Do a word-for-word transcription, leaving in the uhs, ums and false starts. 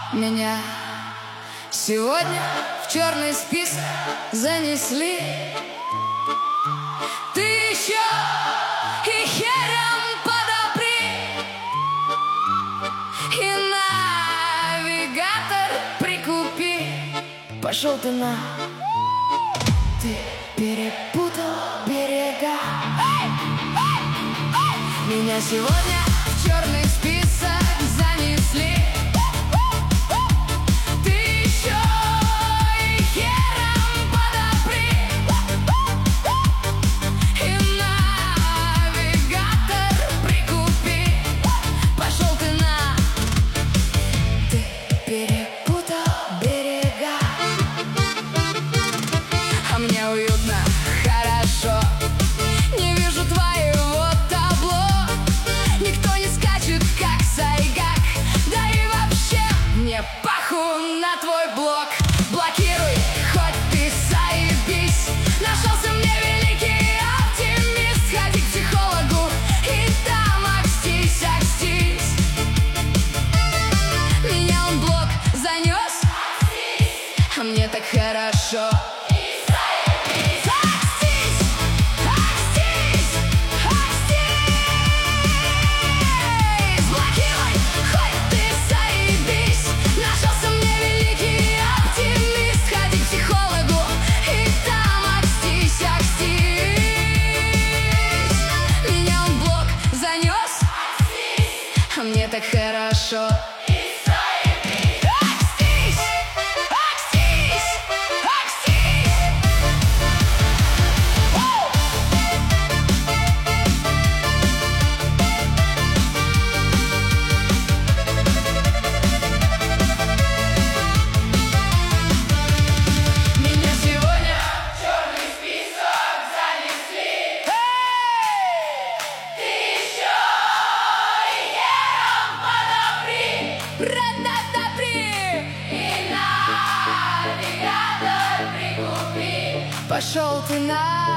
Меня сегодня в черный список занесли. Ты еще и хером подопри, и навигатор прикупи. Пошел ты на... Ты перепутал берега. Меня сегодня в черный список занесли. Ты еще и хером подопри, и навигатор прикупи. Пошел ты на... Ты перепутал берега. А мне уютно, хорошо, не вижу твоего табло. Никто не скачет, как Сайгак. Да и вообще мне похуй на твой блог. Блокируй, хоть ты заебись. Нашелся мне великий оптимист. Ходи к психологу и там акстись, акстись. Меня он блог занес, а мне так хорошо. Мне так хорошо. Акстись, акстись, акстись. Меня сегодня в черный список занесли. Ты еще ра-да-да-при, и навигатор прикупи. Пошел ты на...